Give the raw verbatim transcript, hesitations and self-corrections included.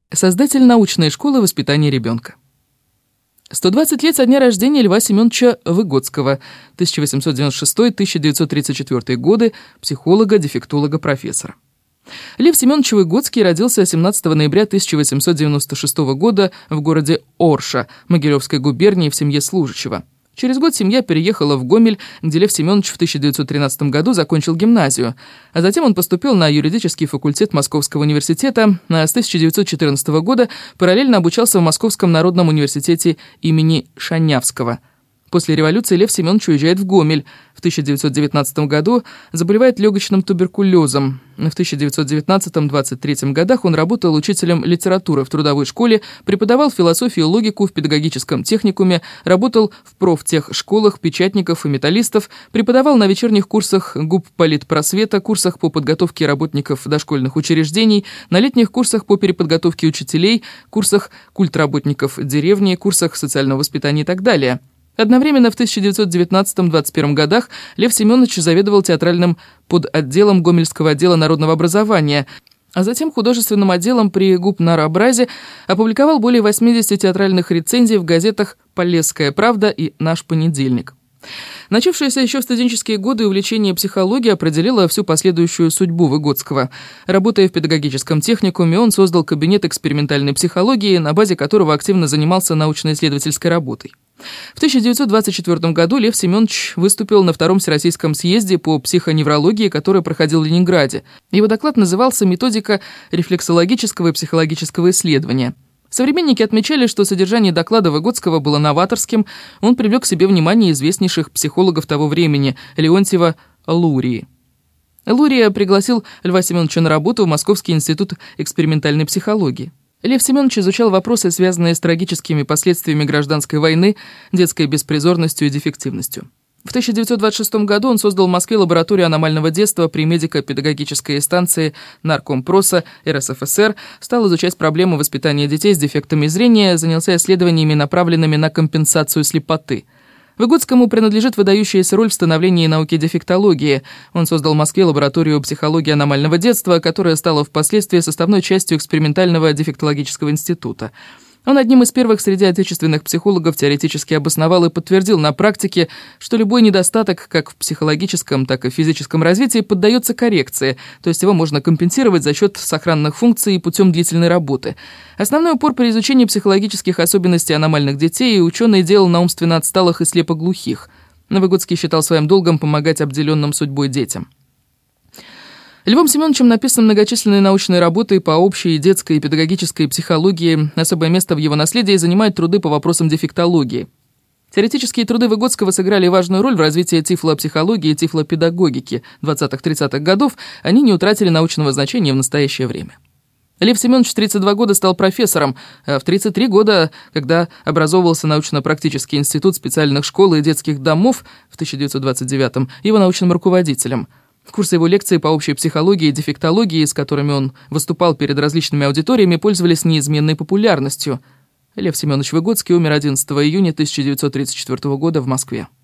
Создатель научной школы воспитания ребенка. сто двадцать лет со дня рождения Льва Семеновича Выгодского, тысяча восемьсот девяносто шестой — тысяча девятьсот тридцать четвёртый годы, психолога, дефектолога, профессора. Лев Семенович Выгодский родился семнадцатого ноября тысяча восемьсот девяносто шестого года в городе Орша, Могилевской губернии, в семье служащего. Через год семья переехала в Гомель, где Лев Семенович в тысяча девятьсот тринадцатом году закончил гимназию, а затем он поступил на юридический факультет Московского университета, а с тысяча девятьсот четырнадцатого года параллельно обучался в Московском народном университете имени Шанявского. После революции Лев Семенович уезжает в Гомель. В тысяча девятьсот девятнадцатом году заболевает легочным туберкулезом. В тысяча девятьсот девятнадцатом — двадцать третьем годах он работал учителем литературы в трудовой школе, преподавал философию и логику в педагогическом техникуме, работал в профтехшколах печатников и металлистов, преподавал на вечерних курсах губполитпросвета, курсах по подготовке работников дошкольных учреждений, на летних курсах по переподготовке учителей, курсах культработников деревни, курсах социального воспитания и так далее. Одновременно в тысяча девятьсот девятнадцатом — двадцать первом годах Лев Семенович заведовал театральным подотделом Гомельского отдела народного образования, а затем художественным отделом при губнарообразе, опубликовал более восьмидесяти театральных рецензий в газетах «Полесская правда» и «Наш понедельник». Начавшееся еще в студенческие годы увлечение психологией определило всю последующую судьбу Выгодского. Работая в педагогическом техникуме, он создал кабинет экспериментальной психологии, на базе которого активно занимался научно-исследовательской работой. В тысяча девятьсот двадцать четвёртом году Лев Семенович выступил на Втором Всероссийском съезде по психоневрологии, который проходил в Ленинграде. Его доклад назывался «Методика рефлексологического и психологического исследования». Современники отмечали, что содержание доклада Выгодского было новаторским, он привлек к себе внимание известнейших психологов того времени Леонтьева Лурии. Лурия пригласил Льва Семеновича на работу в Московский институт экспериментальной психологии. Лев Семенович изучал вопросы, связанные с трагическими последствиями гражданской войны, детской беспризорностью и дефективностью. В тысяча девятьсот двадцать шестом году он создал в Москве лабораторию аномального детства при медико-педагогической станции Наркомпроса эр эс эф эс эр, стал изучать проблемы воспитания детей с дефектами зрения, занялся исследованиями, направленными на компенсацию слепоты. Выгодскому принадлежит выдающаяся роль в становлении науки дефектологии. Он создал в Москве лабораторию психологии аномального детства, которая стала впоследствии составной частью экспериментального дефектологического института. Он одним из первых среди отечественных психологов теоретически обосновал и подтвердил на практике, что любой недостаток как в психологическом, так и в физическом развитии поддается коррекции, то есть его можно компенсировать за счет сохранных функций и путем длительной работы. Основной упор при изучении психологических особенностей аномальных детей ученый делал на умственно отсталых и слепоглухих. Выгодский считал своим долгом помогать обделенным судьбой детям. Львом Семеновичем написаны многочисленные научные работы по общей, детской и педагогической психологии. Особое место в его наследии занимают труды по вопросам дефектологии. Теоретические труды Выгодского сыграли важную роль в развитии тифлопсихологии и тифлопедагогики двадцатых-тридцатых годов, они не утратили научного значения в настоящее время. Лев Семенович в тридцать два года стал профессором, а в тридцать три года, когда образовывался научно-практический институт специальных школ и детских домов в тысяча девятьсот двадцать девятом, его научным руководителем. Курсы его лекций по общей психологии и дефектологии, с которыми он выступал перед различными аудиториями, пользовались неизменной популярностью. Лев Семенович Выгодский умер одиннадцатого июня тысяча девятьсот тридцать четвёртого года в Москве.